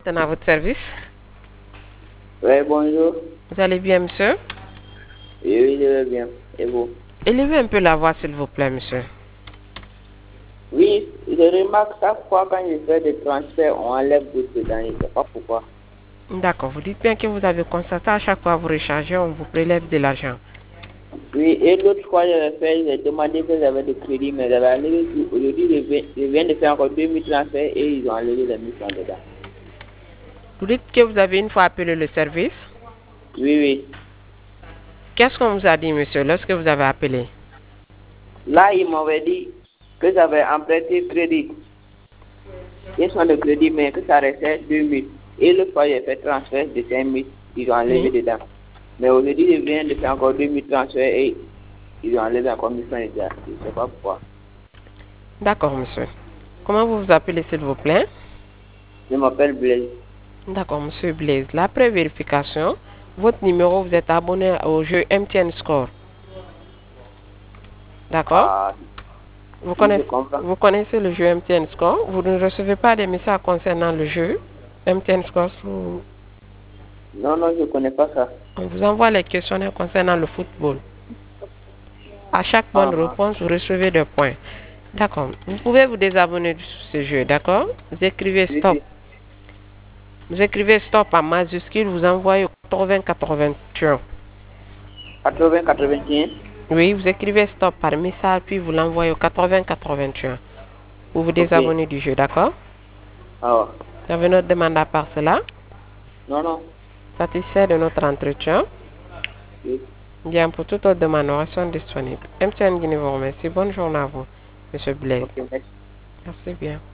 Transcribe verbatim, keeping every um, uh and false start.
À votre service. Oui, bonjour. Vous allez bien, monsieur? Oui, oui, je vais bien. Et vous? Élevez un peu la voix, s'il vous plaît, monsieur. Oui, je remarque chaque fois quand je fais des transferts, on enlève beaucoup dedans. Je ne sais pas pourquoi. D'accord. Vous dites bien que vous avez constaté à chaque fois que vous rechargez, on vous prélève de l'argent. Oui, et l'autre fois, j'avais fait, j'ai demandé que j'avais de crédit, mais j'avais enlevé tout. Aujourd'hui, je viens, je viens de faire encore deux mille transferts et ils ont enlevé les mille francs dedans. Vous dites que vous avez une fois appelé le service. Oui, oui. Qu'est-ce qu'on vous a dit, monsieur, lorsque vous avez appelé? Là, ils m'avaient dit que j'avais emprunté crédit. Ils sont de crédit, mais que ça restait deux mille. Et l'autre fois, j'ai fait transfert de cinq mille. Ils ont enlevé Oui. dedans. Mais aujourd'hui, je viens de faire encore deux mille transferts et ils ont enlevé encore mille francs dedans. Je ne sais pas pourquoi. D'accord, monsieur. Comment vous vous appelez, s'il vous plaît? Je m'appelle Blaise. D'accord, monsieur Blaise. Après vérification, votre numéro, vous êtes abonné au jeu M T N Score. D'accord? Ah, Vous oui, je connaissez, comprends. vous connaissez le jeu M T N Score? Vous ne recevez pas des messages concernant le jeu M T N Score? Sous- Non, non, je ne connais pas ça. On vous envoie les questionnaires concernant le football. À chaque bonne Ah, ah. réponse, vous recevez des points. D'accord. Vous pouvez vous désabonner de ce jeu, d'accord? Vous écrivez Oui, stop. oui. Vous écrivez stop en majuscule, vous envoyez au quatre-vingts quatre-vingt-un. quatre-vingts quatre-vingt-un. Oui, vous écrivez stop par message, puis vous l'envoyez au quatre-vingts quatre-vingt-un. Vous vous Ok. désabonnez du jeu, d'accord? Ah, Vous avez notre demande à part cela. non, non. Satisfait de notre entretien. Oui. Bien, pour toute autre demande, nous restons disponibles. M T N Guinée vous remercie. Bonne journée à vous, monsieur Blaise. Ok, merci. Merci bien.